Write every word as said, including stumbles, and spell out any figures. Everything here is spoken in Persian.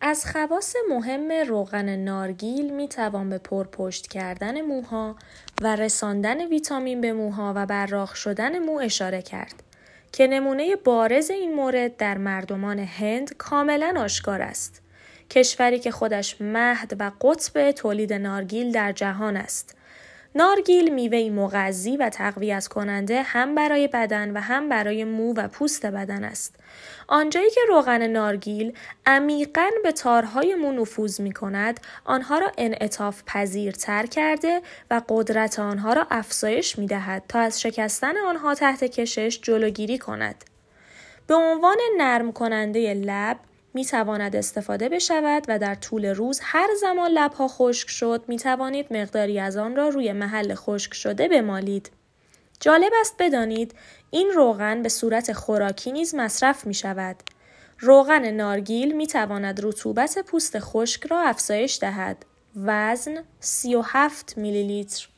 از خواص مهم روغن نارگیل می توان به پرپشت کردن موها و رساندن ویتامین به موها و براق شدن مو اشاره کرد که نمونه بارز این مورد در مردمان هند کاملا آشکار است. کشوری که خودش مهد و قطب تولید نارگیل در جهان است. نارگیل میوه‌ای مغذی و تقویت کننده هم برای بدن و هم برای مو و پوست بدن است. آنجایی که روغن نارگیل عمیقاً به تارهای مو نفوذ می کند، آنها را انعطاف پذیرتر کرده و قدرت آنها را افزایش می دهد تا از شکستن آنها تحت کشش جلوگیری کند. به عنوان نرم کننده لب می تواند استفاده بشود و در طول روز هر زمان لبها خشک شد می توانید مقداری از آن را روی محل خشک شده بمالید. جالب است بدانید این روغن به صورت خوراکی نیز مصرف می شود. روغن نارگیل می تواند رطوبت پوست خشک را افزایش دهد. وزن سی و هفت میلی لیتر